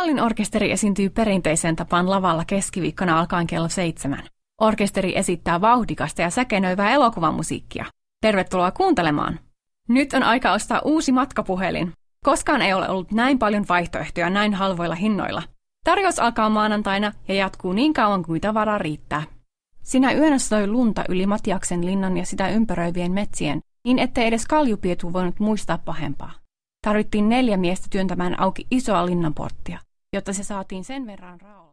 Kallin orkesteri esiintyy perinteiseen tapaan lavalla keskiviikkona alkaen kello 7. Orkesteri esittää vauhdikasta ja säkenöivää elokuvamusiikkia. Tervetuloa kuuntelemaan! Nyt on aika ostaa uusi matkapuhelin. Koskaan ei ole ollut näin paljon vaihtoehtoja näin halvoilla hinnoilla. Tarjous alkaa maanantaina ja jatkuu niin kauan kuin tavaraa riittää. Sinä yönä satoi lunta yli Matiaksen linnan ja sitä ympäröivien metsien, niin ettei edes kaljupietu voinut muistaa pahempaa. Tarvittiin 4 miestä työntämään auki isoa linnanporttia, jotta se saatiin sen verran raolla.